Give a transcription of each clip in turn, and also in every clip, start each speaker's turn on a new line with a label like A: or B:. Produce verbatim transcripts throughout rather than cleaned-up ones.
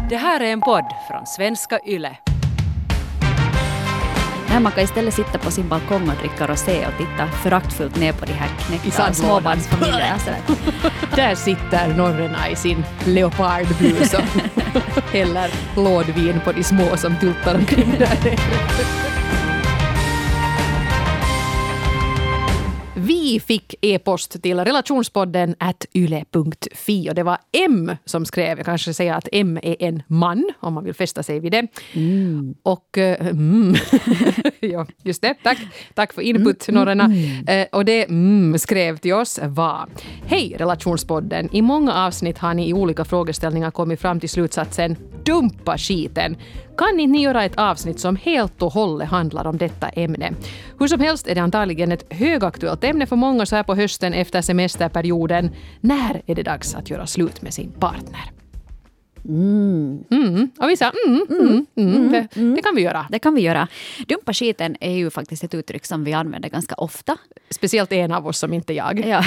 A: Det här är en podd från Svenska Yle.
B: Här man kan istället sitta på sin balkong och dricka rosé och titta föraktfullt ner på de här knäckta småbarnsfamiljerna.
C: Där sitter norrarna i sin leopardblus och häller lådvin på de små som tultar omkring där. Vi fick e-post till relationspodden at yle punkt fi och det var M som skrev. Jag kanske säger att M är en man om man vill fästa sig vid det. Mm. Och mm, ja, just det, tack. Tack för input, mm, norrarna. Mm. Eh, och det mm, skrev till oss var: Hej relationspodden, i många avsnitt har ni i olika frågeställningar kommit fram till slutsatsen dumpa skiten. Kan inte ni göra ett avsnitt som helt och hållet handlar om detta ämne? Hur som helst är det antagligen ett högaktuellt ämne för många så här på hösten efter semesterperioden. När är det dags att göra slut med sin partner?
B: Mm.
C: Mm. Och vi sa, mm, mm, mm, mm, det, det kan vi göra.
B: Det kan vi göra. Dumpa skiten är ju faktiskt ett uttryck som vi använder ganska ofta.
C: Speciellt en av oss som inte jag.
B: Ja,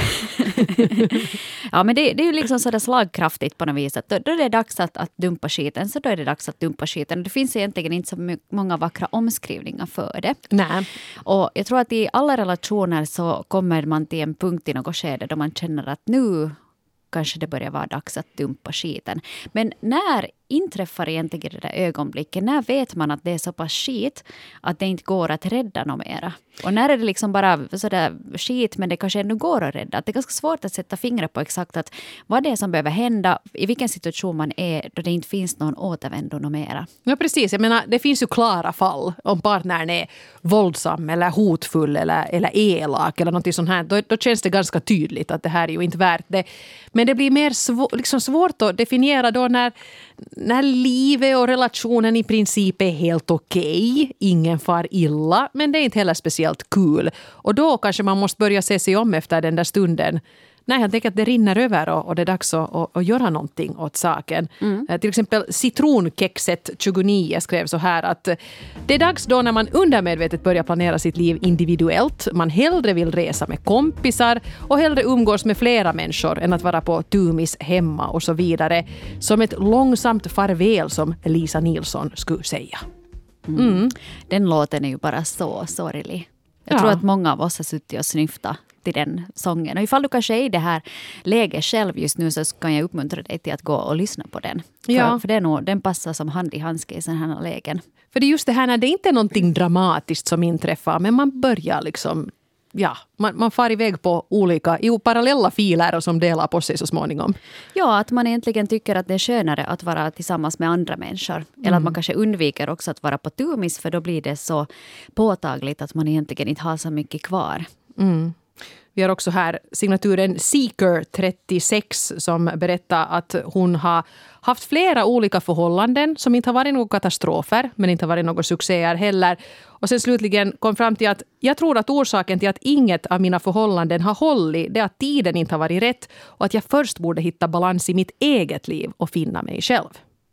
B: ja men det, det är ju liksom sådär slagkraftigt på något vis. Att då, då är det dags att, att dumpa skiten, så då är det dags att dumpa skiten. Det finns egentligen inte så många vackra omskrivningar för det.
C: Nej.
B: Och jag tror att i alla relationer så kommer man till en punkt i något skede då man känner att nu kanske det börjar vara dags att dumpa skiten. Men när inträffar egentligen det där ögonblicket? När vet man att det är så pass skit att det inte går att rädda något mera? Och när är det liksom bara sådär skit men det kanske ändå går att rädda? Det är ganska svårt att sätta fingret på exakt att vad det är som behöver hända, i vilken situation man är då det inte finns någon återvändo något mera.
C: Ja precis, jag menar det finns ju klara fall om partnern är våldsam eller hotfull eller, eller elak eller något sånt här. Då, då känns det ganska tydligt att det här är ju inte värt det. Men det blir mer svår, liksom svårt att definiera då när När livet och relationen i princip är helt okej, ingen far illa, men det är inte heller speciellt kul. Och då kanske man måste börja se sig om efter den där stunden. Nej, jag tänker att det rinner över och, och det är dags att, att, att göra någonting åt saken. Mm. Till exempel citronkexet tjugonio skrev så här att det är dags då när man undermedvetet börjar planera sitt liv individuellt. Man hellre vill resa med kompisar och hellre umgås med flera människor än att vara på tumis hemma och så vidare. Som ett långsamt farväl som Lisa Nilsson skulle säga.
B: Mm. Mm. Den låten är ju bara så sorglig. Jag ja. tror att många av oss har suttit och snyftat till den sången. Och ifall du kanske är i det här läget själv just nu så kan jag uppmuntra dig till att gå och lyssna på den.
C: Ja.
B: För, för det är nog, den passar som hand i handske i sådana här lägen.
C: För det är just det här när det inte är någonting dramatiskt som inträffar men man börjar liksom, ja, man, man far iväg på olika, jo, parallella filer och som delar på sig så småningom.
B: Ja, att man egentligen tycker att det är skönare att vara tillsammans med andra människor. Mm. Eller att man kanske undviker också att vara på tumis för då blir det så påtagligt att man egentligen inte har så mycket kvar.
C: Mm. Vi har också här signaturen Seeker trettiosex som berättar att hon har haft flera olika förhållanden som inte har varit några katastrofer men inte har varit några succéer heller. Och sen slutligen kom fram till att jag tror att orsaken till att inget av mina förhållanden har hållit det är att tiden inte har varit rätt och att jag först borde hitta balans i mitt eget liv och finna mig själv.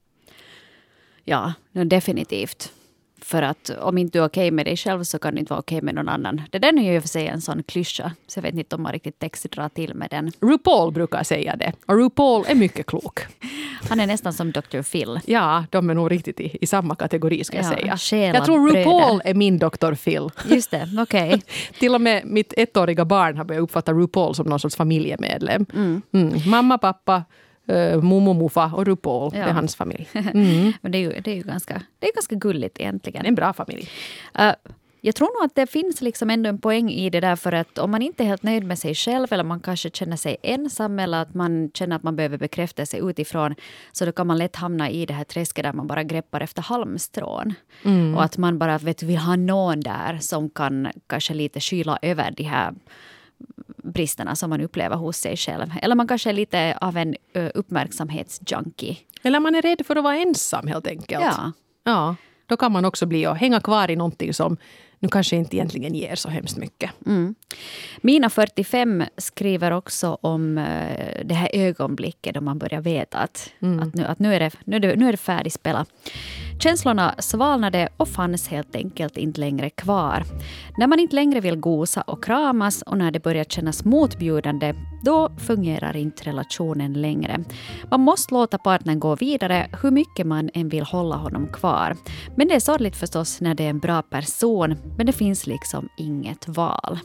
B: Ja, definitivt. För att om inte du är okej med dig själv så kan du inte vara okej med någon annan. Det där är ju för sig en sån klyscha. Så jag vet inte om man riktigt text drar till med den.
C: RuPaul brukar säga det. Och RuPaul är mycket klok.
B: Han är nästan som doktor Phil.
C: Ja, de är nog riktigt i, i samma kategori ska jag
B: ja,
C: säga. Jag tror RuPaul är min doktor Phil.
B: Just det, okej. Okay.
C: Till och med mitt ettåriga barn har börjat uppfatta RuPaul som någon sorts familjemedlem. Mm. Mm. Mamma, pappa, Uh, Momo, Mufa och RuPaul, ja. Det är hans familj. Mm.
B: Men det är ju, det är ju ganska, det är ganska gulligt egentligen.
C: Det är en bra familj.
B: Uh, jag tror nog att det finns liksom ändå en poäng i det där för att om man inte är helt nöjd med sig själv eller man kanske känner sig ensam eller att man känner att man behöver bekräfta sig utifrån så då kan man lätt hamna i det här träsket där man bara greppar efter halmstrån. Mm. Och att man bara vet, vill ha någon där som kan kanske lite skyla över de här bristerna som man upplever hos sig själv. Eller man kanske är lite av en uh, uppmärksamhetsjunkie.
C: Eller man är rädd för att vara ensam helt enkelt.
B: Ja.
C: Ja, då kan man också bli och hänga kvar i någonting som nu kanske inte egentligen ger så hemskt mycket.
B: Mm. Mina fyrtiofem skriver också om uh, det här ögonblicket då man börjar veta att, mm. att, nu, att nu, är det, nu, är det, nu är det färdigspelat. Känslorna svalnade och fanns helt enkelt inte längre kvar. När man inte längre vill gosa och kramas och när det börjar kännas motbjudande, då fungerar inte relationen längre. Man måste låta partnern gå vidare hur mycket man än vill hålla honom kvar. Men det är sorgligt förstås när det är en bra person, men det finns liksom inget val.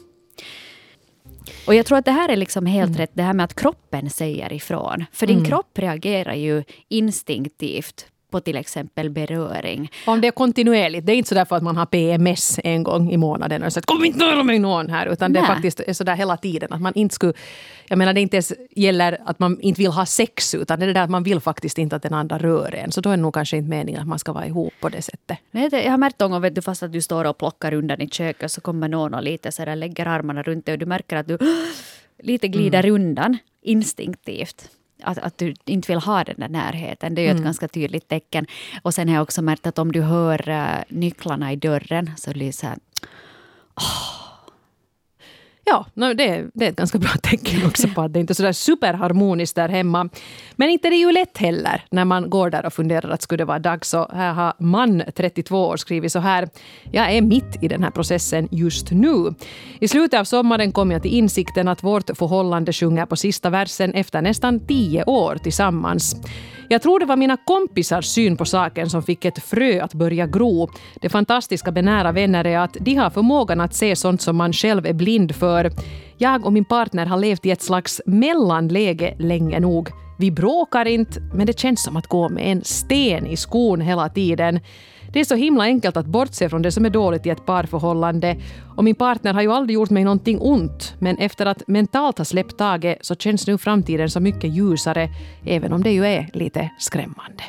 B: Och jag tror att det här är liksom helt mm. rätt, det här med att kroppen säger ifrån. För din mm. kropp reagerar ju instinktivt på till exempel beröring.
C: Om det är kontinuerligt, det är inte så därför att man har P M S en gång i månaden och så att kom inte nära mig någon här, utan Nej. Det är faktiskt så där hela tiden att man inte skulle, jag menar det inte ens gäller att man inte vill ha sex, utan det är det där att man vill faktiskt inte att den andra rör en, så då är det nog kanske inte meningen att man ska vara ihop på det sättet.
B: Nej, jag har märkt någon gång, vet du, fast att du står och plockar undan i köket så kommer någon och lite så där lägger armarna runt dig och du märker att du lite glider mm. undan instinktivt. Att, att du inte vill ha den där närheten. Det är ju mm. ett ganska tydligt tecken. Och sen har jag också märkt att om du hör uh, nycklarna i dörren så blir det så här... Oh.
C: Ja, no, det, det är ett ganska bra tecken också på att det inte är så där superharmoniskt där hemma. Men inte det är ju lätt heller när man går där och funderar att skulle det vara dags. Så här har man trettiotvå år skrivit så här: jag är mitt i den här processen just nu. I slutet av sommaren kom jag till insikten att vårt förhållande sjunger på sista versen efter nästan tio år tillsammans. Jag tror det var mina kompisars syn på saken som fick ett frö att börja gro. Det fantastiska med nära vänner är att de har förmågan att se sånt som man själv är blind för. Jag och min partner har levt i ett slags mellanläge länge nog. Vi bråkar inte, men det känns som att gå med en sten i skon hela tiden. Det är så himla enkelt att bortse från det som är dåligt i ett parförhållande. Och min partner har ju aldrig gjort mig någonting ont. Men efter att mentalt ha släppt taget så känns nu framtiden så mycket ljusare. Även om det ju är lite skrämmande.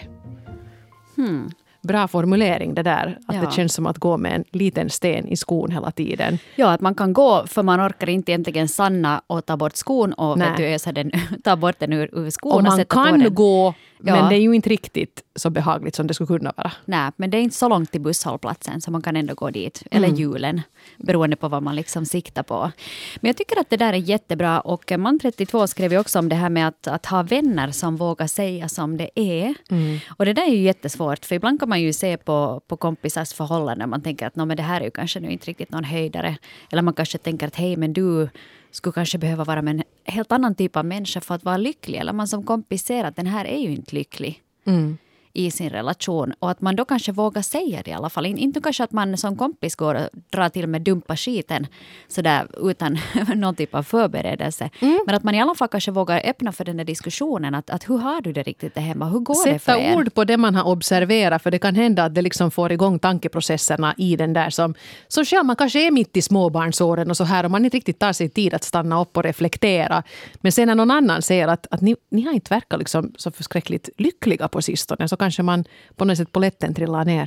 B: Hmm.
C: Bra formulering det där. Att
B: ja.
C: Det känns som att gå med en liten sten i skon hela tiden.
B: Ja, att man kan gå för man orkar inte egentligen sanna och ta bort skon och vet du, ösa den, ta bort den ur, ur skon.
C: Och
B: och
C: man
B: sätta
C: kan
B: på den.
C: gå,
B: ja.
C: men det är ju inte riktigt så behagligt som det skulle kunna vara.
B: Nej, men det är inte så långt till busshållplatsen så man kan ändå gå dit. Eller
C: mm.
B: julen, beroende på vad man liksom siktar på. Men jag tycker att det där är jättebra. Och man trettiotvå skrev ju också om det här med att, att ha vänner som vågar säga som det är. Mm. Och det där är ju jättesvårt. För ibland kan man ju se på, på kompisars förhållanden. Man tänker att men det här är ju kanske nu inte riktigt någon höjdare. Eller man kanske tänker att hej, men du skulle kanske behöva vara med en helt annan typ av människa för att vara lycklig. Eller man som kompis ser att den här är ju inte lycklig. Mm. i sin relation. Och att man då kanske vågar säga det i alla fall. Inte kanske att man som kompis går och drar till med dumpa skiten sådär utan någon typ av förberedelse. Mm. Men att man i alla fall kanske vågar öppna för den där diskussionen. Att, att hur har du det riktigt det hemma? Hur går
C: Sätta
B: det för er?
C: Sätta ord på det man har observerat. För det kan hända att det liksom får igång tankeprocesserna i den där som, som själv man kanske är mitt i småbarnsåren och så här. Och man inte riktigt tar sig tid att stanna upp och reflektera. Men sen när någon annan säger att, att ni, ni har inte verkat liksom så förskräckligt lyckliga på sistone. Så kanske man på något sätt poletten trillar ner.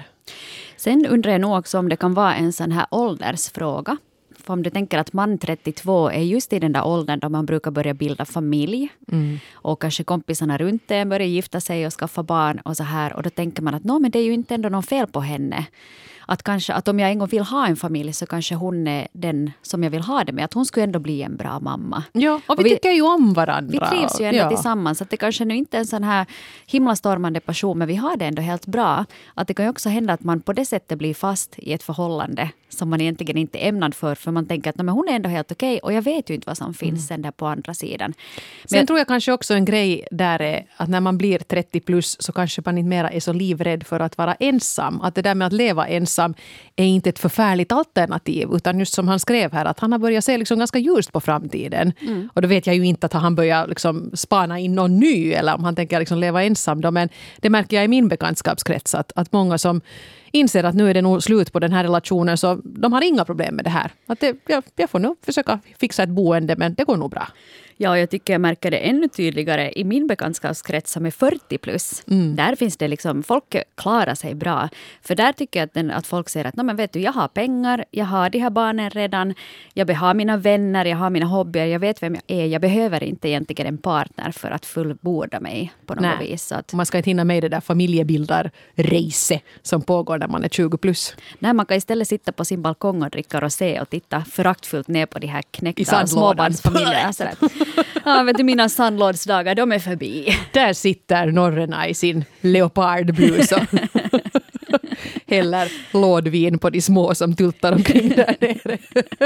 B: Sen undrar jag nog också om det kan vara en sån här åldersfråga. För om du tänker att man trettiotvå är just i den där åldern då man brukar börja bilda familj. Mm. Och kanske kompisarna runt en börjar gifta sig och skaffa barn och så här. Och då tänker man att men det är ju inte ändå någon fel på henne. Att, kanske, att om jag en gång vill ha en familj så kanske hon är den som jag vill ha det med. Att hon skulle ändå bli en bra mamma.
C: Ja, och, och vi, vi tycker ju om varandra.
B: Vi trivs ju ändå
C: ja.
B: tillsammans. Att det kanske nu inte är en sån här himlastormande passion, men vi har det ändå helt bra. Att det kan ju också hända att man på det sättet blir fast i ett förhållande som man egentligen inte är ämnad för. För man tänker att men hon är ändå helt okej och jag vet ju inte vad som finns mm. sen där på andra sidan. Men
C: sen tror jag kanske också en grej där är att när man blir trettio plus så kanske man inte mera är så livrädd för att vara ensam. Att det där med att leva ensam är inte ett förfärligt alternativ. Utan just som han skrev här att han har börjat se liksom ganska ljust på framtiden. Mm. Och då vet jag ju inte att han börjar liksom spana in någon ny eller om han tänker liksom leva ensam. Då. Men det märker jag i min bekantskapskrets att, att många som inser att nu är det nog slut på den här relationen så de har inga problem med det här. Att det, jag, jag får nog försöka fixa ett boende men det går nog bra.
B: Ja, jag tycker jag märker det ännu tydligare i min bekantskapskrets som är fyrtio plus. Mm. Där finns det liksom, folk klarar sig bra. För där tycker jag att, den, att folk säger att men vet du, jag har pengar, jag har de här barnen redan, jag har mina vänner, jag har mina hobbyer, jag vet vem jag är. Jag behöver inte egentligen en partner för att fullborda mig på något
C: Nej.
B: vis. Så att...
C: Man ska inte hinna med det där familjebildar-race som pågår när man är tjugo plus.
B: Nej, man kan istället sitta på sin balkong och dricka rosé och titta föraktfullt ner på de här
C: I
B: knäckta
C: sandlådan.
B: småbarnsfamiljerna. Sådär. Ja, vet du, mina sandlådsdagar, de är förbi.
C: Där sitter norrarna i sin leopardblus och häller lådvin på de små som tultar omkring där nere.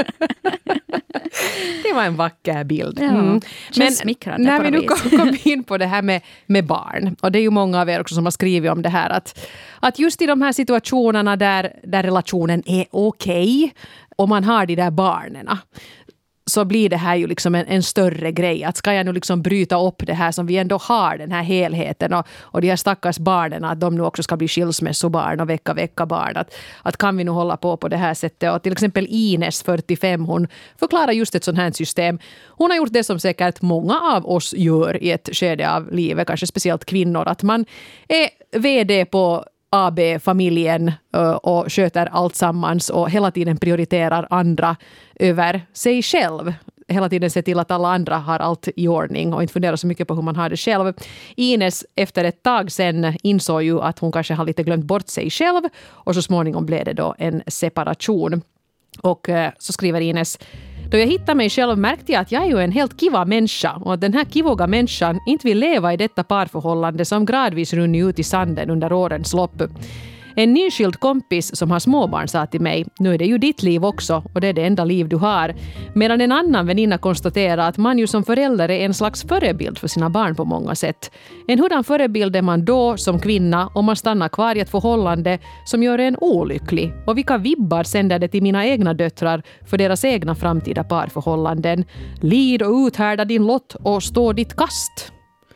C: Det var en vacker bild.
B: Ja,
C: mm. Men
B: smickrande
C: när
B: på
C: vi nu
B: något vis.
C: kom, kom in på det här med, med barn, och det är ju många av er också som har skrivit om det här, att, att just i de här situationerna där, där relationen är okej och man har de där barnen, så blir det här ju liksom en, en större grej. Att ska jag nu liksom bryta upp det här som vi ändå har, den här helheten och, och de här stackars barnen, att de nu också ska bli skilsmässobarn och vecka vecka barn. Att, att kan vi nu hålla på på det här sättet? Och till exempel Ines, fyrtiofem, hon förklarar just ett sånt här system. Hon har gjort det som säkert många av oss gör i ett skede av livet, kanske speciellt kvinnor, att man är vd på A B-familjen och sköter allt sammans och hela tiden prioriterar andra över sig själv. Hela tiden se till att alla andra har allt i ordning och inte funderar så mycket på hur man har det själv. Ines efter ett tag sen insåg ju att hon kanske har lite glömt bort sig själv och så småningom blev det då en separation. Och så skriver Ines: då jag hittade mig själv märkte jag att jag är ju en helt kiva människa och att den här kivoga människan inte vill leva i detta parförhållande som gradvis runnit ut i sanden under årens lopp. En nyskild kompis som har småbarn sa till mig: nu är det ju ditt liv också och det är det enda liv du har. Medan en annan väninna konstaterar att man ju som förälder är en slags förebild för sina barn på många sätt. En hurdan förebild är man då som kvinna om man stannar kvar i ett förhållande som gör en olycklig? Och vilka vibbar sänder det till mina egna döttrar för deras egna framtida parförhållanden? Lid och uthärda din lott och stå ditt kast.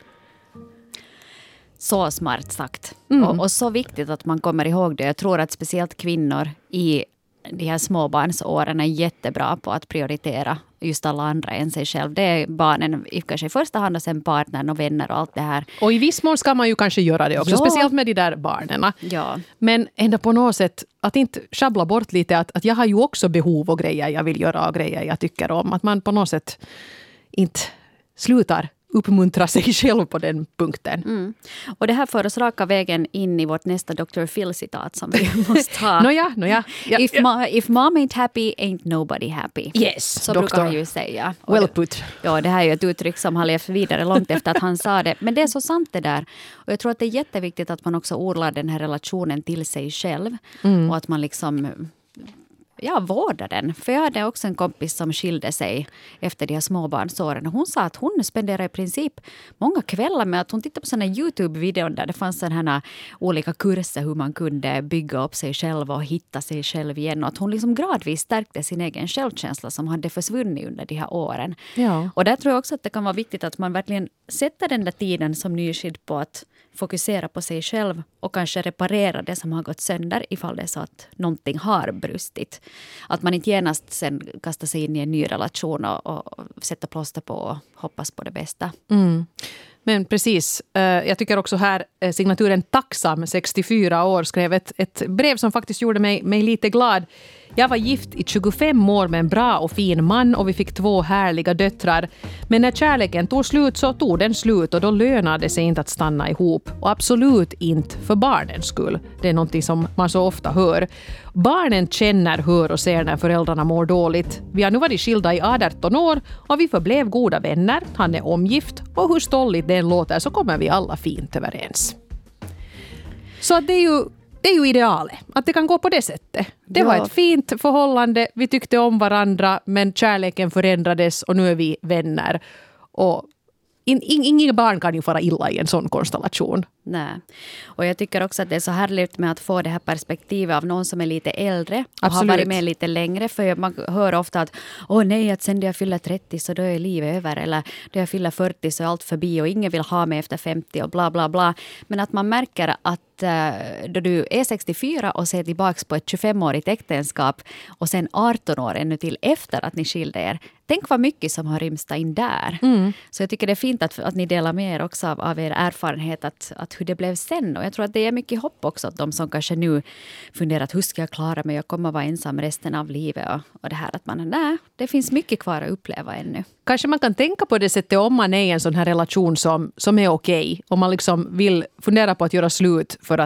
B: Så smart sagt.
C: Mm.
B: Och, och så viktigt att man kommer ihåg det. Jag tror att speciellt kvinnor i de här småbarnsåren är jättebra på att prioritera just alla andra än sig själv. Det är barnen i, kanske i första hand och sen partnern och vänner och allt det här.
C: Och i viss mån ska man ju kanske göra det också,
B: Ja.
C: speciellt med de där barnen.
B: Ja.
C: Men ändå på något sätt att inte schabbla bort lite att, att jag har ju också behov och grejer jag vill göra och grejer jag tycker om. Att man på något sätt inte slutar uppmuntra sig själv på den punkten.
B: Mm. Och det här för oss raka vägen in i vårt nästa doktor Phil-citat som vi måste ha.
C: Nåja, nåja. Ja,
B: if,
C: ja.
B: ma- if mom ain't happy, ain't nobody happy.
C: Yes,
B: så
C: doktor.
B: brukar han ju säga. Och
C: Well
B: det,
C: put.
B: ja, det här är ju ett uttryck som har levt vidare långt efter att han sa det. Men det är så sant det där. Och jag tror att det är jätteviktigt att man också odlar den här relationen till sig själv. Mm. Och att man liksom... Ja, vårda den. För jag hade också en kompis som skilde sig efter de här småbarnsåren. Hon sa att hon spenderade i princip många kvällar med att hon tittade på sådana YouTube-videor där det fanns sådana olika kurser hur man kunde bygga upp sig själv och hitta sig själv igen. Och att hon liksom gradvis stärkte sin egen självkänsla som hade försvunnit under de här åren.
C: Ja.
B: Och där tror jag också att det kan vara viktigt att man verkligen sätter den där tiden som nyskild på att fokusera på sig själv och kanske reparera det som har gått sönder ifall det är så att någonting har brustit. Att man inte genast sen kastar sig in i en ny relation och, och sätter plåster på och hoppas på det bästa.
C: Mm. Men precis, jag tycker också här signaturen Tacksam, sextiofyra år, skrev ett, ett brev som faktiskt gjorde mig, mig lite glad. Jag var gift i tjugofem år med en bra och fin man och vi fick två härliga döttrar. Men när kärleken tog slut så tog den slut och då lönade det sig inte att stanna ihop. Och absolut inte för barnens skull. Det är någonting som man så ofta hör. Barnen känner, hör och ser när föräldrarna mår dåligt. Vi har nu varit skilda i arton år och vi förblev goda vänner. Han är omgift och hur stolligt den låter så kommer vi alla fint överens. Så det är ju... Det är ju idealet, att det kan gå på det sättet. Det
B: Ja.
C: var ett fint förhållande, vi tyckte om varandra men kärleken förändrades och nu är vi vänner. Och in, in, inga barn kan ju fara illa i en sån konstellation.
B: Nej. Och jag tycker också att det är så härligt med att få det här perspektivet av någon som är lite äldre och
C: Absolut.
B: har varit med lite längre. För man hör ofta att åh nej, att sen jag fyller trettio så då är livet över. Eller då jag fyller fyrtio så är allt förbi och ingen vill ha mig efter femtio och bla bla bla. Men att man märker att äh, då du är sextiofyra och ser tillbaka på ett tjugofemårigt äktenskap och sen arton år ännu till efter att ni skilde er. Tänk vad mycket som har rymstat in där. Mm. Så jag tycker det är fint att, att ni delar med er också av, av er erfarenhet att, att hur det blev sen. Och jag tror att det är mycket hopp också att de som kanske nu funderar att hur ska jag klara mig, jag kommer vara ensam resten av livet. Och, och det här att man, nej, det finns mycket kvar att uppleva ännu.
C: Kanske man kan tänka på det sättet om man är i en sån här relation som, som är okej. Om man liksom vill fundera på att göra slut för att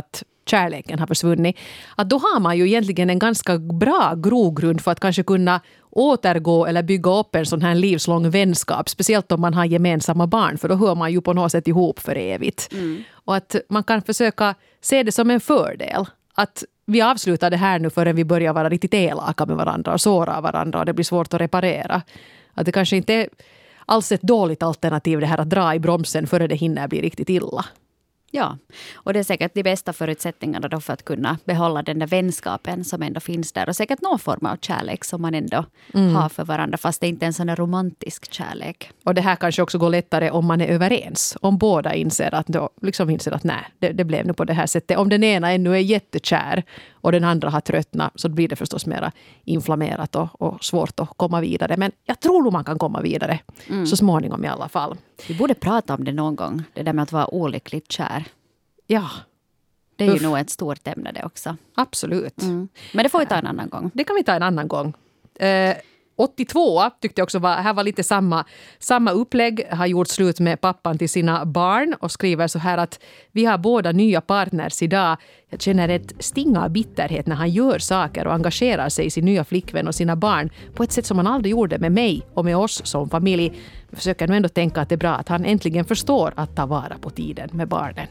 C: kärleken har försvunnit, att då har man ju egentligen en ganska bra grogrund för att kanske kunna återgå eller bygga upp en sån här livslång vänskap, speciellt om man har gemensamma barn, för då hör man ju på något sätt ihop för evigt. Mm. Och att man kan försöka se det som en fördel, att vi avslutar det här nu förrän vi börjar vara riktigt elaka med varandra och såra varandra och det blir svårt att reparera. Att det kanske inte är alls ett dåligt alternativ det här att dra i bromsen före det hinner bli riktigt illa.
B: Ja, och det är säkert de bästa förutsättningarna då för att kunna behålla den där vänskapen som ändå finns där. Och säkert någon form av kärlek som man ändå mm. har för varandra, fast det inte är en sån här romantisk kärlek.
C: Och det här kanske också går lättare om man är överens. Om båda inser att, då, liksom inser att nej, det, det blev nu på det här sättet. Om den ena ännu är jättekär och den andra har tröttnat, så blir det förstås mera inflammerat och, och svårt att komma vidare. Men jag tror nog man kan komma vidare mm. så småningom i alla fall.
B: Vi borde prata om det någon gång, det där med att vara olyckligt kär.
C: Ja.
B: Det är
C: Uff.
B: ju nog ett stort ämne det också.
C: Absolut.
B: Mm. Men det får vi ta en annan gång.
C: Det kan vi ta en annan gång. Eh, åttiotvå tyckte jag också var, här var lite samma, samma upplägg. Har gjort slut med pappan till sina barn och skriver så här att vi har båda nya partners idag. Jag känner ett sting av bitterhet när han gör saker och engagerar sig i sin nya flickvän och sina barn på ett sätt som han aldrig gjorde med mig och med oss som familj. Jag försöker nu ändå tänka att det är bra att han äntligen förstår att ta vara på tiden med barnen.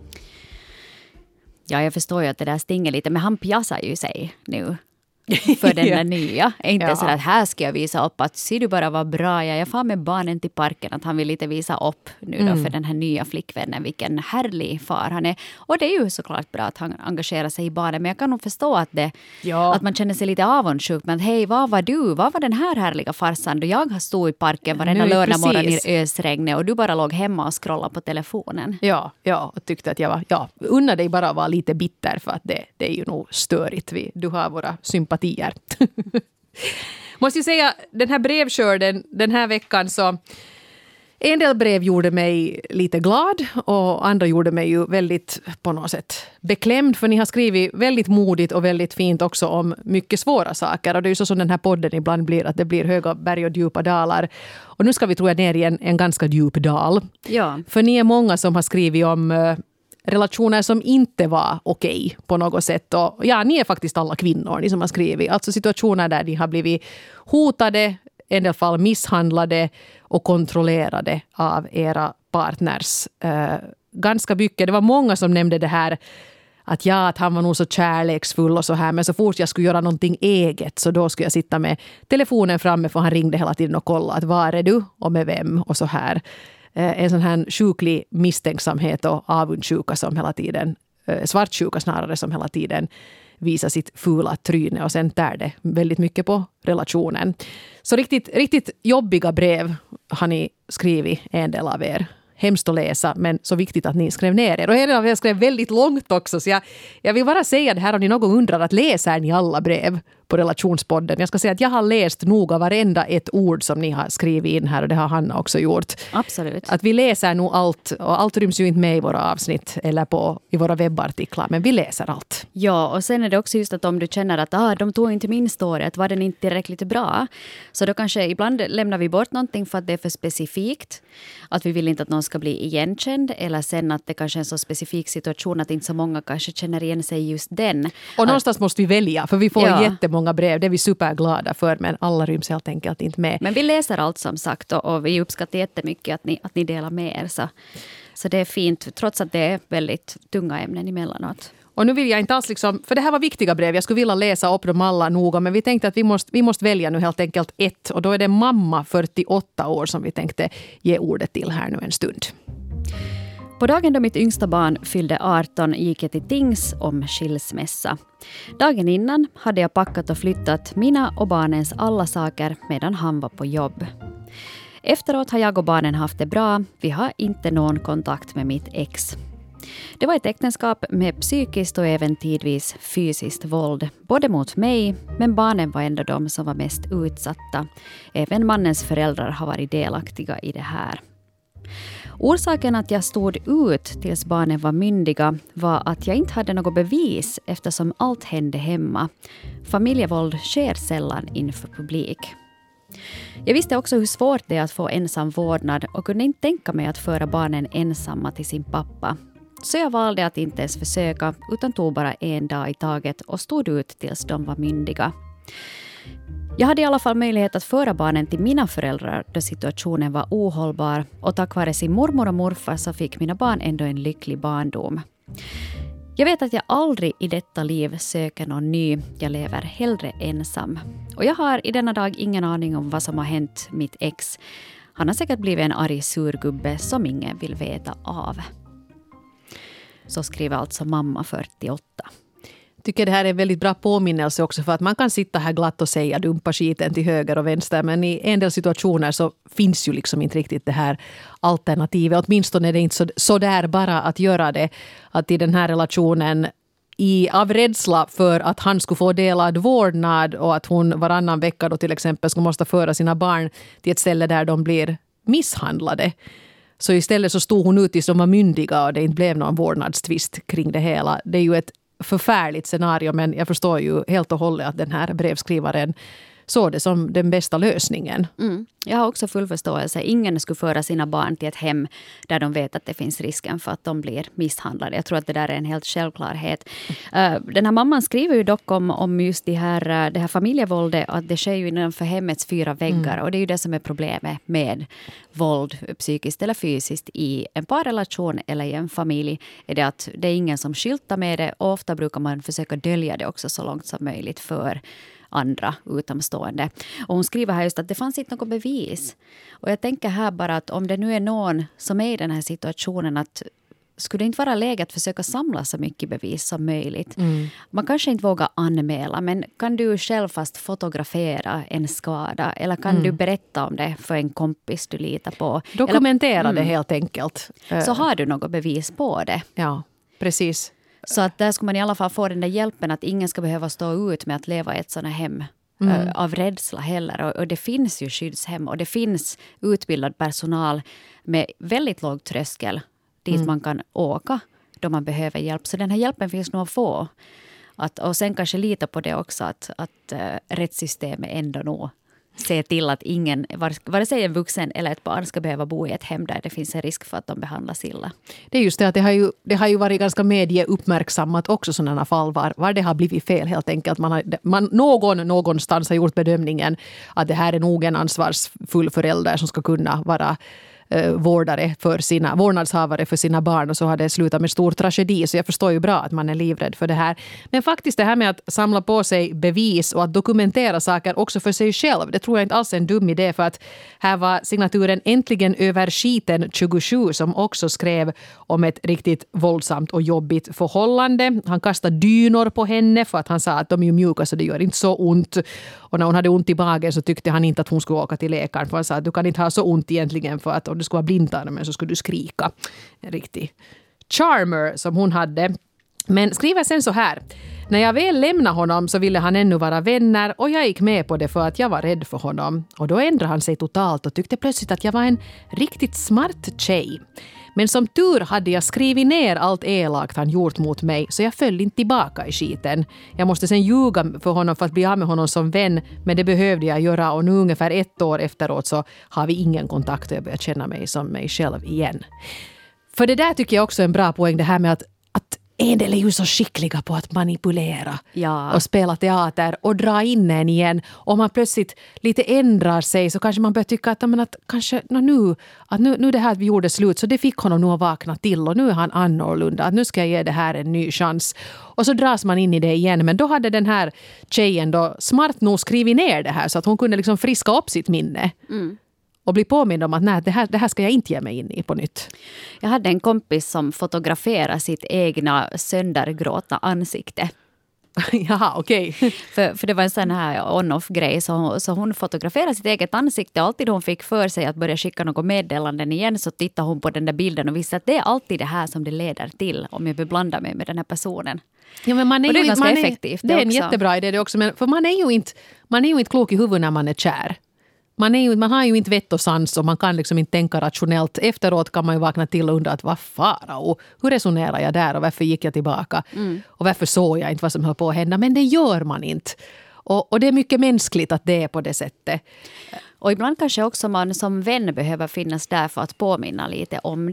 B: Ja, jag förstår ju att det där stinger lite, men han pjassar ju sig nu för den där nya. Inte ja. Så att här ska jag visa upp att ser du bara vad bra jag är. Jag får med barnen till parken, att han vill lite visa upp nu då mm. för den här nya flickvännen. Vilken härlig far han är. Och det är ju såklart bra att han engagerar sig i barnen. Men jag kan nog förstå att, det, ja. att man känner sig lite avundsjuk. Men hej, vad var du? Vad var den här härliga farsan då jag har stått i parken varenda lördag morgon i ösregnet och du bara låg hemma och scrollade på telefonen?
C: Ja, ja, och tyckte att jag var, ja, unna dig bara vara lite bitter för att det, det är ju nog störigt. Vi, du har våra sympatier. Måste jag säga, den här brevskörden den här veckan, så en del brev gjorde mig lite glad och andra gjorde mig ju väldigt på något sätt beklämd, för ni har skrivit väldigt modigt och väldigt fint också om mycket svåra saker, och det är ju så som den här podden ibland blir, att det blir höga berg och djupa dalar, och nu ska vi tror jag ner i en, en ganska djup dal.
B: Ja.
C: För ni är många som har skrivit om relationer som inte var okej på något sätt. Och ja, ni är faktiskt alla kvinnor, ni som har skrivit. Alltså situationer där de har blivit hotade, i en del fall misshandlade och kontrollerade av era partners. Uh, ganska mycket. Det var många som nämnde det här att ja, att han var nog så kärleksfull och så här, men så fort jag skulle göra någonting eget så då skulle jag sitta med telefonen framme, för han ringde hela tiden och kollade att var är du och med vem och så här. En sån här sjuklig misstänksamhet och avundsjuka som hela tiden, svartsjuka snarare, som hela tiden visar sitt fula tryne, och sen tär det väldigt mycket på relationen. Så riktigt, riktigt jobbiga brev har ni skrivit, en del av er. Hemskt att läsa, men så viktigt att ni skrev ner er. Och en av er skrev väldigt långt också, så jag, jag vill bara säga det här om ni någon undrar, att läser ni alla brev på Relationspodden. Jag ska säga att jag har läst noga varenda ett ord som ni har skrivit in här, och det har Hanna också gjort.
B: Absolut.
C: Att vi läser nog allt, och allt ryms ju inte med i våra avsnitt eller på, i våra webbartiklar, men vi läser allt.
B: Ja, och sen är det också just att om du känner att ah, de tog inte min story, att var den inte tillräckligt bra, så då kanske ibland lämnar vi bort någonting för att det är för specifikt. Att vi vill inte att någon ska bli igenkänd, eller sen att det kanske är en så specifik situation att inte så många kanske känner igen sig just den.
C: Och någonstans att, måste vi välja, för vi får ja. jättemånga brev, det är vi superglada för, men alla ryms helt enkelt inte med.
B: Men vi läser allt som sagt, och, och vi uppskattar jättemycket att ni, att ni delar med er, så, så det är fint, trots att det är väldigt tunga ämnen emellanåt.
C: Och nu vill jag inte alls liksom, för det här var viktiga brev, jag skulle vilja läsa upp dem alla noga, men vi tänkte att vi måste, vi måste välja nu helt enkelt ett, och då är det mamma fyrtioåtta år som vi tänkte ge ordet till här nu en stund.
B: På dagen då mitt yngsta barn fyllde arton gick jag till tings om skilsmässa. Dagen innan hade jag packat och flyttat mina och barnens alla saker medan han var på jobb. Efteråt har jag och barnen haft det bra, vi har inte någon kontakt med mitt ex. Det var ett äktenskap med psykiskt och även tidvis fysiskt våld, både mot mig, men barnen var ändå de som var mest utsatta. Även mannens föräldrar har varit delaktiga i det här. Orsaken att jag stod ut tills barnen var myndiga var att jag inte hade något bevis eftersom allt hände hemma. Familjevåld sker sällan inför publik. Jag visste också hur svårt det är att få ensam vårdnad och kunde inte tänka mig att föra barnen ensamma till sin pappa. Så jag valde att inte ens försöka utan tog bara en dag i taget och stod ut tills de var myndiga. Jag hade i alla fall möjlighet att föra barnen till mina föräldrar då situationen var ohållbar och tack vare sin mormor och morfar så fick mina barn ändå en lycklig barndom. Jag vet att jag aldrig i detta liv söker någon ny. Jag lever hellre ensam. Och jag har i denna dag ingen aning om vad som har hänt mitt ex. Han har säkert blivit en arg surgubbe som ingen vill veta av. Så skriver alltså mamma fyrtioåtta.
C: Jag tycker det här är en väldigt bra påminnelse också för att man kan sitta här glatt och säga dumpa skiten till höger och vänster, men i en del situationer så finns ju liksom inte riktigt det här alternativet. Åtminstone är det inte så, så där bara att göra det, att i den här relationen i, av rädsla för att han skulle få delad vårdnad och att hon varannan vecka då till exempel skulle måste föra sina barn till ett ställe där de blir misshandlade. Så istället så stod hon ut tills de var myndiga och det inte blev någon vårdnadstvist kring det hela. Det är ju ett förfärligt scenario, men jag förstår ju helt och hållet att den här brevskrivaren såg det som den bästa lösningen.
B: Mm. Jag har också full förståelse. Ingen skulle föra sina barn till ett hem där de vet att det finns risken för att de blir misshandlade. Jag tror att det där är en helt självklarhet. Uh, den här mamman skriver ju dock om, om just det här, det här familjevåldet, att det sker ju innanför hemmets fyra väggar. Mm. Och det är ju det som är problemet med våld, psykiskt eller fysiskt, i en parrelation eller i en familj. Är det att det är ingen som skyltar med det, och ofta brukar man försöka dölja det också så långt som möjligt för andra utomstående. Och hon skriver här just att det fanns inte något bevis. Och jag tänker här bara att om det nu är någon som är i den här situationen, att skulle det inte vara läge att försöka samla så mycket bevis som möjligt. Mm. Man kanske inte vågar anmäla, men kan du själv fast fotografera en skada? Eller kan mm. du berätta om det för en kompis du litar på?
C: Dokumentera
B: eller,
C: det
B: mm,
C: helt enkelt.
B: Så har du något bevis på det.
C: Ja, precis.
B: Så att där ska man i alla fall få den där hjälpen, att ingen ska behöva stå ut med att leva i ett sådant hem mm. av rädsla heller. Och, och det finns ju skyddshem och det finns utbildad personal med väldigt låg tröskel dit mm. man kan åka då man behöver hjälp. Så den här hjälpen finns nog att få. Att, och sen kanske lita på det också, att, att uh, rättssystemet ändå nog se till att ingen, vare sig en vuxen eller ett barn, ska behöva bo i ett hem där det finns en risk för att de behandlas illa.
C: Det är just det att det har ju, det har ju varit ganska medieuppmärksammat också sådana fall var, var det har blivit fel helt enkelt. Man har, man, någon någonstans har gjort bedömningen att det här är nog en ansvarsfull förälder som ska kunna vara eh, vårdare för sina, vårdnadshavare för sina barn, och så har det slutat med stor tragedi. Så jag förstår ju bra att man är livrädd för det här. Men faktiskt det här med att samla på sig bevis och att dokumentera saker också för sig själv, det tror jag inte alls är en dum idé, för att här var signaturen Äntligen över skiten tjugosju som också skrev om ett riktigt våldsamt och jobbigt förhållande. Han kastade dynor på henne för att han sa att de är ju mjuka så det gör inte så ont. Och när hon hade ont i magen så tyckte han inte att hon skulle åka till läkaren, för han sa att du kan inte ha så ont egentligen, för att om du skulle ha blindtarmen så skulle du skrika. En riktig charmer som hon hade. Men skriver sen så här: när jag väl lämnade honom så ville han ännu vara vänner, och jag gick med på det för att jag var rädd för honom. Och då ändrade han sig totalt och tyckte plötsligt att jag var en riktigt smart tjej. Men som tur hade jag skrivit ner allt elakt han gjort mot mig, så jag föll inte tillbaka i skiten. Jag måste sen ljuga för honom för att bli av med honom som vän, men det behövde jag göra, och nu ungefär ett år efteråt så har vi ingen kontakt och jag börjar känna mig som mig själv igen. För det där tycker jag också är en bra poäng, det här med att, att en del är ju så skickliga på att manipulera
B: ja.
C: och spela teater och dra in en igen. Om man plötsligt lite ändrar sig så kanske man börjar tycka att, men att kanske no, nu, att nu, nu det här vi gjorde slut, så det fick honom nog att vakna till, och nu är han annorlunda, att nu ska jag ge det här en ny chans. Och så dras man in i det igen. Men då hade den här tjejen då smart nog skrivit ner det här så att hon kunde liksom friska upp sitt minne. Mm. Och bli påmind om att nej, det, här, det här ska jag inte ge mig in i på nytt.
B: Jag hade en kompis som fotograferade sitt egna söndergråtna ansikte.
C: Jaha, okej. Okay.
B: För, för det var en sån här on-off-grej. Så, så hon fotograferade sitt eget ansikte. Alltid hon fick för sig att börja skicka något meddelanden igen, så tittade hon på den där bilden och visste att det är alltid det här som det leder till om jag beblandar mig med den här personen.
C: Ja, men man är
B: och det är
C: ju,
B: ganska
C: man
B: effektivt.
C: Är, det är en
B: också.
C: jättebra idé det också. Men, för man är, ju inte, man är ju inte klok i huvudet när man är kär. Man, är ju, man har ju inte vett och sans och man kan liksom inte tänka rationellt. Efteråt kan man ju vakna till och undra att vad farao, hur resonerar jag där och varför gick jag tillbaka? Mm. Och varför såg jag inte vad som höll på att hända? Men det gör man inte. Och, och det är mycket mänskligt att det är på det sättet.
B: Och ibland kanske också man som vän behöver finnas där för att påminna lite om det.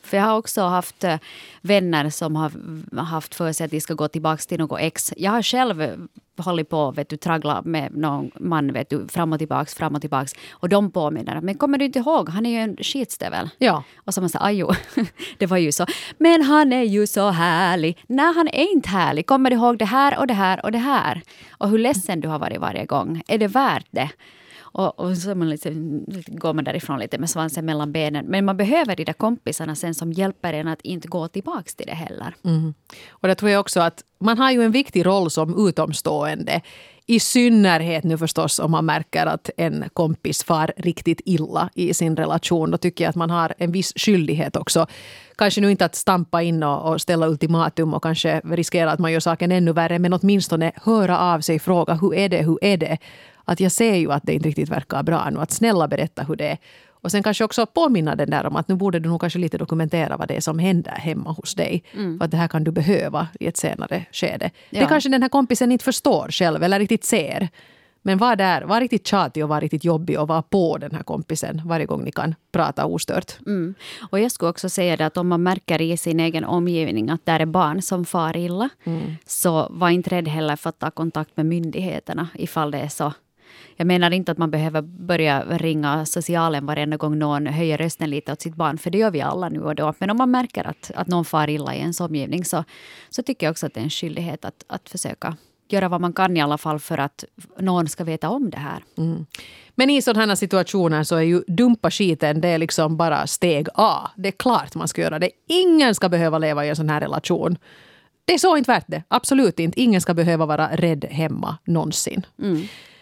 B: För jag har också haft äh, vänner som har haft för sig att de ska gå tillbaka till något ex. Jag har själv hållit på vet du, traggla med någon man vet du, fram och tillbaks, fram och tillbaks. Och de påminner. Men kommer du inte ihåg? Han är ju en skitstövel.
C: Ja.
B: Och så man säger, ajo, det var ju så. Men han är ju så härlig. Nej, han är inte härlig. Kommer du ihåg det här och det här och det här? Och hur ledsen du har varit varje gång. Är det värt det? Och, och så man lite, går man därifrån lite med svansen mellan benen. Men man behöver de där kompisarna sen som hjälper en att inte gå tillbaka till det heller.
C: Mm. Och det tror jag också att man har ju en viktig roll som utomstående. I synnerhet nu förstås om man märker att en kompis far riktigt illa i sin relation. Då tycker jag att man har en viss skyldighet också. Kanske nu inte att stampa in och, och ställa ultimatum och kanske riskera att man gör saken ännu värre. Men åtminstone höra av sig och fråga hur är det, hur är det? Att jag ser ju att det inte riktigt verkar bra nu. Att snälla berätta hur det är. Och sen kanske också påminna den där om att nu borde du nog kanske lite dokumentera vad det är som händer hemma hos dig. Mm. För att det här kan du behöva i ett senare skede. Ja. Det kanske den här kompisen inte förstår själv eller riktigt ser. Men var där, var riktigt tjatig och var riktigt jobbig och var på den här kompisen varje gång ni kan prata ostört.
B: Mm. Och jag skulle också säga det att om man märker i sin egen omgivning att det är barn som far illa. Mm. Så var inte rädd heller för att ta kontakt med myndigheterna ifall det är så. Jag menar inte att man behöver börja ringa socialen varenda gång någon höjer rösten lite åt sitt barn. För det gör vi alla nu och då. Men om man märker att, att någon far illa i ens omgivning så, så tycker jag också att det är en skyldighet att, att försöka göra vad man kan i alla fall för att någon ska veta om det här. Mm.
C: Men i sådana här situationer så är ju dumpa skiten, det är liksom bara steg A. Det är klart man ska göra det. Ingen ska behöva leva i en sån här relation. Det är så inte värt det. Absolut inte. Ingen ska behöva vara rädd hemma någonsin. Mm.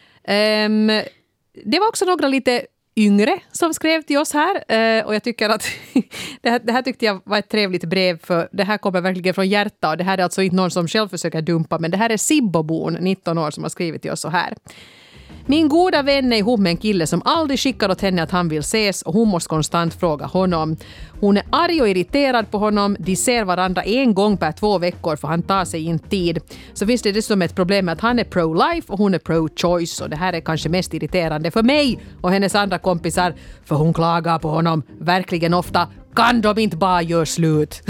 C: Um, det var också några lite yngre som skrev till oss här uh, och jag tycker att det, här, det här tyckte jag var ett trevligt brev för det här kommer verkligen från hjärta och det här är alltså inte någon som själv försöker dumpa men det här är Sibbobon, nitton år, som har skrivit till oss så här. Min goda vän är ihop med en kille som aldrig skickar åt henne att han vill ses och hon måste konstant fråga honom. Hon är arg och irriterad på honom. De ser varandra en gång per två veckor för han tar sig in tid. Så finns det dessutom ett problem med att han är pro-life och hon är pro-choice och det här är kanske mest irriterande för mig och hennes andra kompisar för hon klagar på honom verkligen ofta. Kan de inte bara göra slut?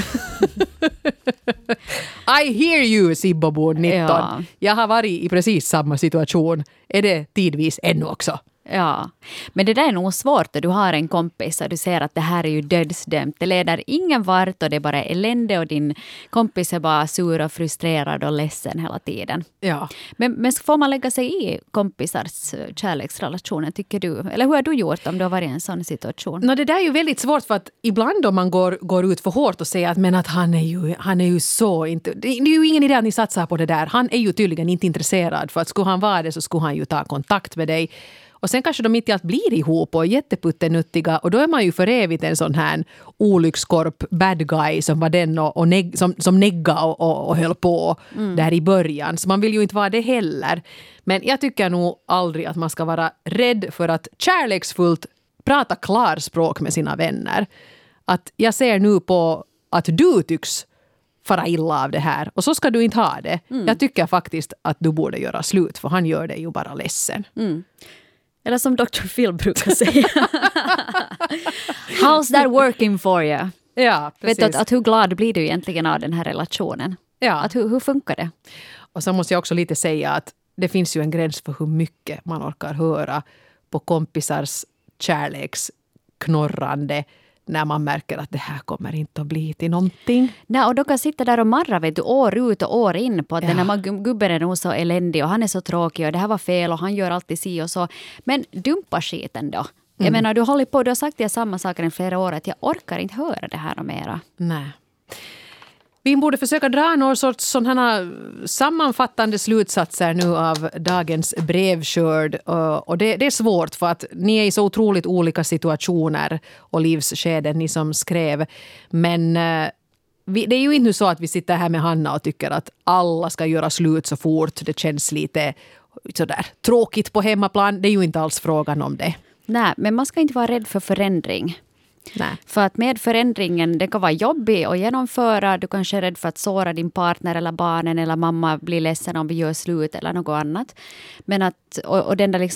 C: I hear you, Sibbobon nitton. Ja. Jag har varit i precis samma situation. Är det tidvis ännu också?
B: Ja, men det där är nog svårt. Du har en kompis och du ser att det här är ju dödsdömt. Det leder ingen vart och det är bara elände och din kompis är bara sur och frustrerad och ledsen hela tiden. Ja. Men, men får man lägga sig i kompisars kärleksrelationer, tycker du? Eller hur har du gjort om du har varit i en sån situation?
C: No, det där är ju väldigt svårt för att ibland om man går, går ut för hårt och säger att, men att han är ju, han är ju så inte... Det är ju ingen idé att ni satsar på det där. Han är ju tydligen inte intresserad för att skulle han vara det så skulle han ju ta kontakt med dig. Och sen kanske de mitt i allt blir ihop och är jätteputtenuttiga. Och då är man ju för evigt en sån här olyckskorp bad guy som var den och, och neg, som, som negga och, och, och höll på mm. där i början. Så man vill ju inte vara det heller. Men jag tycker nog aldrig att man ska vara rädd för att kärleksfullt prata klarspråk med sina vänner. Att jag ser nu på att du tycks fara illa av det här. Och så ska du inte ha det. Mm. Jag tycker faktiskt att du borde göra slut. För han gör det ju bara ledsen.
B: Mm. Eller som doktor Phil brukar säga. How's that working for you?
C: Ja, precis.
B: Vet du, att, att hur glad blir du egentligen av den här relationen? Ja. Att hur, hur funkar det?
C: Och så måste jag också lite säga att det finns ju en gräns för hur mycket man orkar höra på kompisars kärleksknorrande när man märker att det här kommer inte att bli till någonting.
B: Nej, och de kan sitta där och marra vet du, år ut och år in på att ja. den här gubben är nog så eländig och han är så tråkig och det här var fel och han gör alltid si och så. Men dumpa skiten då. Mm. Jag menar, du håller på, du har sagt det samma saker i flera år att jag orkar inte höra det här och mera.
C: Nej. Vi borde försöka dra någon sorts sådana sammanfattande slutsatser nu av dagens brevskörd. Och det, det är svårt för att ni är i så otroligt olika situationer och livsskeden, ni som skrev. Men vi, det är ju inte så att vi sitter här med Hanna och tycker att alla ska göra slut så fort. Det känns lite sådär tråkigt på hemmaplan. Det är ju inte alls frågan om det.
B: Nej, men man ska inte vara rädd för förändring.
C: Nej.
B: För att med förändringen, det kan vara jobbig att genomföra. Du kanske är rädd för att såra din partner eller barnen eller mamma blir ledsen om vi gör slut eller något annat. Men att, och, och den där liksom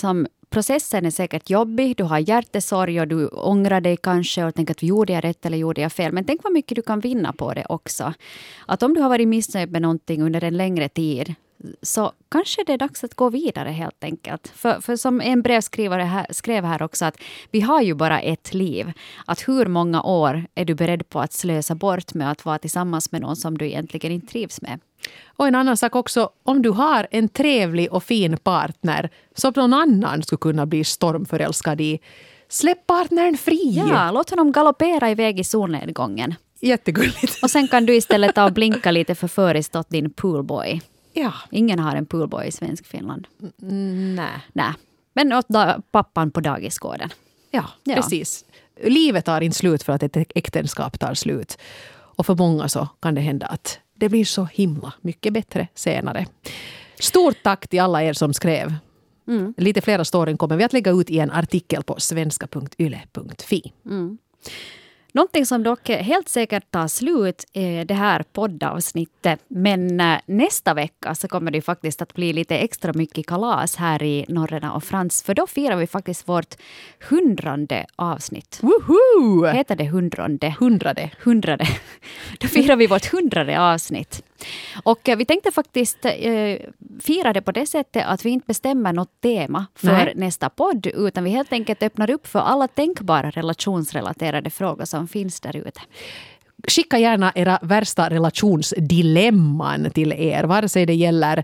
B: processen är säkert jobbig, du har hjärtesorg och du ångrar dig kanske och tänker att gjorde jag rätt eller gjorde jag fel. Men tänk vad mycket du kan vinna på det också. Att om du har varit missnöjd med någonting under en längre tid, så kanske det är dags att gå vidare helt enkelt. För, för som en brevskrivare här, skrev här också, att vi har ju bara ett liv. Att hur många år är du beredd på att slösa bort med att vara tillsammans med någon som du egentligen inte trivs med?
C: Och en annan sak också, om du har en trevlig och fin partner som någon annan skulle kunna bli stormförälskad i, släpp partnern fri.
B: Ja, låt honom galoppera iväg i solnedgången.
C: Jättegulligt.
B: Och sen kan du istället ta och blinka lite för förestått din poolboy.
C: Ja.
B: Ingen har en poolboy i svensk Finland.
C: Mm, nej.
B: Nej. Men åt da- pappan på dagisgården.
C: Ja,
B: Ja.
C: precis. Livet tar inte slut för att ett äktenskap tar slut. Och för många så kan det hända att det blir så himla mycket bättre senare. Stort tack till alla er som skrev. Mm. Lite flera storyn kommer vi att lägga ut i en artikel på svenska punkt yle punkt fi.
B: Mm. Någonting som dock helt säkert tar slut är det här poddavsnittet. Men nästa vecka så kommer det faktiskt att bli lite extra mycket kalas här i Norrena och Frans. För då firar vi faktiskt vårt hundrade avsnitt.
C: Woohoo!
B: Heter det hundrade?
C: Hundrade.
B: Hundrade. Då firar vi vårt hundrade avsnitt. Och vi tänkte faktiskt eh, fira det på det sättet att vi inte bestämmer något tema för
C: Nej.
B: nästa podd, utan vi helt enkelt öppnar upp för alla tänkbara relationsrelaterade frågor som finns där ute.
C: Skicka gärna era värsta relationsdilemman till er. Vare sig det gäller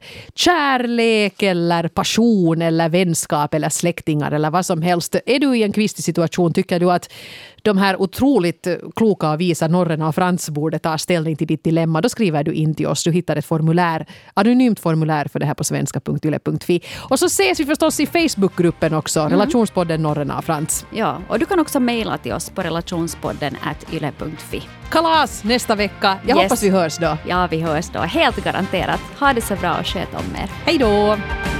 C: kärlek eller passion eller vänskap eller släktingar eller vad som helst. Är du i en kvistig situation, tycker du att de här otroligt kloka och visa Norrena och Frans borde ta ställning till ditt dilemma, då skriver du in till oss. Du hittar ett formulär, anonymt formulär för det här på svenska punkt yle punkt fi. Och så ses vi förstås i Facebookgruppen också, mm. Relationspodden Norrena och Frans.
B: Ja, och du kan också mejla till oss på relationspodden at yle punkt fi.
C: Kalas nästa vecka. Jag
B: Yes.
C: hoppas vi hörs då.
B: Ja, vi hörs då. Helt garanterat. Ha det så bra och sköt om er.
C: Hej då!